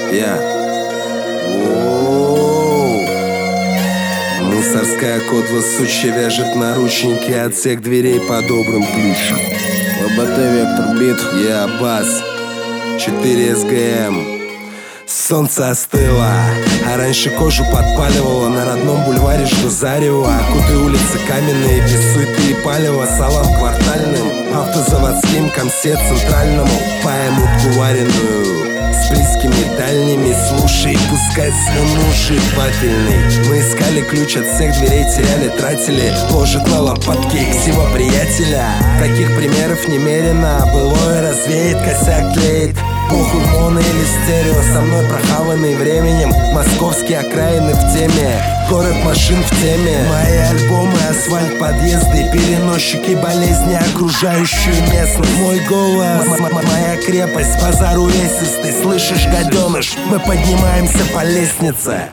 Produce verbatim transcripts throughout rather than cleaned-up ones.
Я. Оу. Мусорская котла сучья вяжет наручники от всех дверей по добрым ключам. ВБТ Вектор Бит. Я бас. четыре эс гэ эм. Солнце остыло, а раньше кожу подпаливало. На родном бульваре жду зарево, а куты улицы каменные, без суеты и палева. Салам квартальным, автозаводским, комсе центральному. Паем утку вареную с близкими дальними. Слушай, пускай слюну жевательный. Мы искали ключ от всех дверей, теряли, тратили. Ложит на лопатки ксива приятеля. Таких примеров немерено, былое развеет, косяк тлеет. Похуй, моно или стерео, со мной прохаванный временем. Московские окраины в теме, город машин в теме. Мои альбомы, асфальт, подъезды, переносчики болезни, окружающую местность. Мой голос, моя крепость, базар увесистый. Слышишь, гаденыш, мы поднимаемся по лестнице.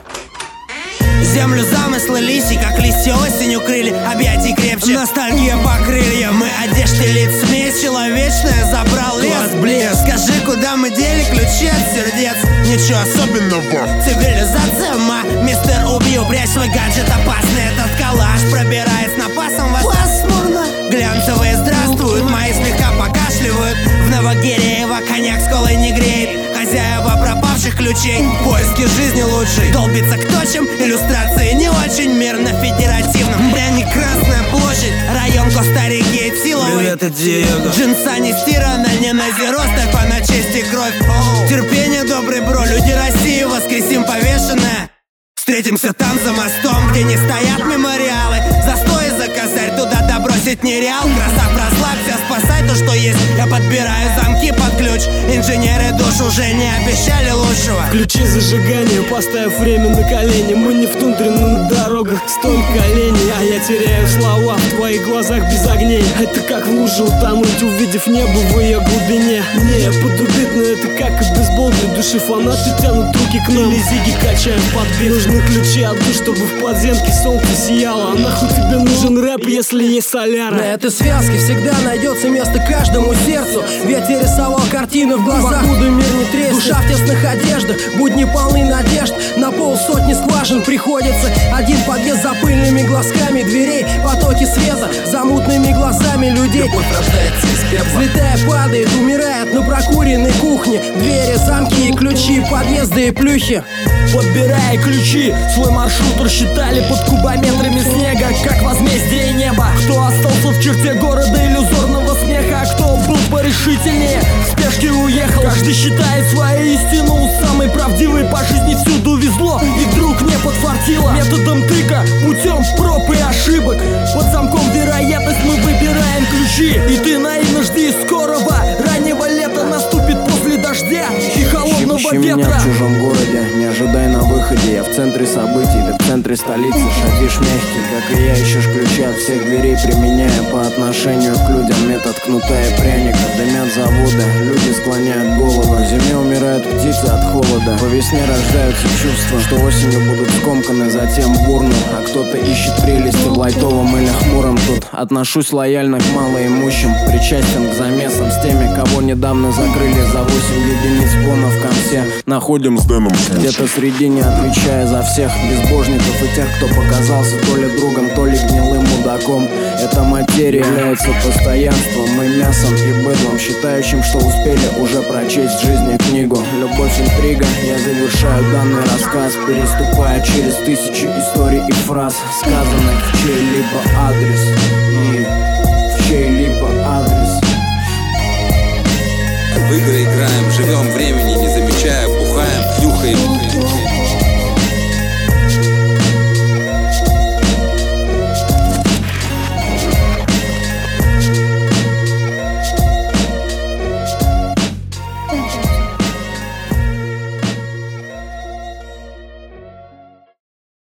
Землю замыслы лисий, как листья осенью крыли, объятий крепче, ностальгия по крыльям. Мы одежды лиц, смесь человечная, забрал лес. Блин, скажи, куда мы дели ключи от сердец? Ничего особенного, цивилизация ма. Мистер, убью, прячь свой гаджет, опасный этот коллаж. Пробираясь напасом вас пасмурно. Глянцевые здравствуют, мои слегка покашливают. В Новогиреево коньяк с колой не греет. Хозяева пропавших ключей, поиски жизни лучшей. Долбится кто чем, иллюстрации не очень. Мир на федеративном, пряник Красная площадь. Район Коста-Рики, Силовый. Привет, это Диего. Джинса не стирана, не на зеро, ставь по на честь и кровь. Оу. Терпение, добрый бро, люди России, воскресим повешенное. Встретимся там за мостом, где не стоят мемориалы. Застой за косарь, туда добросить нереал. Красав, расслабься, спасай то, что есть. Я подбираю замки под ключ. Инженеры душ уже не обещали лучшего. Включи зажигание, поставив время на колени. Мы не в тундре, но на дорогах столько оленей. А я теряю слова в твоих глазах без огней. Это как в луже утонуть, увидев небо в ее глубине. Не, подрубить, но это как и бейсбол для души. Фанаты тянут руки к нам, или зиги качаем под бит. Нужны ключи от душ, чтобы в подземке солнце сияло. А нахуй тебе нужен рэп, если есть соляра? На этой связке всегда найдется место каждому сердцу. Ведь я рисовал картины в глазах, покуда мир не треснет. Душа в тесных одеждах, будни полны надежд. На полсотни скважин приходится один подъезд за пыльными глазками дверей. Потоки света за мутными глазами людей. Любовь рождается из пепла, взлетая, падает, умирает на прокуренной кухне. Двери, замки и ключи, подъезды и плюхи. Подбирая ключи, свой маршрут рассчитали под кубометрами снега, как возмездие неба. Кто остался в черте города иллюзорного смеха, а кто был порешительнее, в спешке уехал. Каждый считает свою истину, самый правдивый по жизни всюду везло. И вдруг не подфартило методом тыка, путем проб и ошибок. Под замком вероятность мы выбираем ключи. И ты наивно жди скорого раннего лета, наступит после дождя и холодного Ищи ветра. меня в чужом городе, не ожидай на выходе. Я в центре событий, ты в центре столицы. Шагишь мягкий, как и я, ищешь ключи от всех дверей, применяя по отношению к людям метод кнута и пряника. Дымят заводы, люди склоняют голову. В зиме умирают птицы от холода. По весне рождаются чувства, что осенью будут скомканы, затем бурно. А кто-то ищет прелести в лайтовом или хмуром. Тут отношусь лояльно к малоимущим, причастен к замесам с теми, кого недавно закрыли за восемь единиц бона в конце. Находим с Дэном где-то среди, не отвечая за всех безбожников и тех, кто показался то ли другом, то ли гнилым мудаком. Эта материя является постоянством, мы мясом и быдлом, считающим, что успели уже прочесть в жизни книгу. Любовь, интрига, я завершаю данный рассказ, переступая через тысячи историй и фраз, сказанных в чей-либо адрес.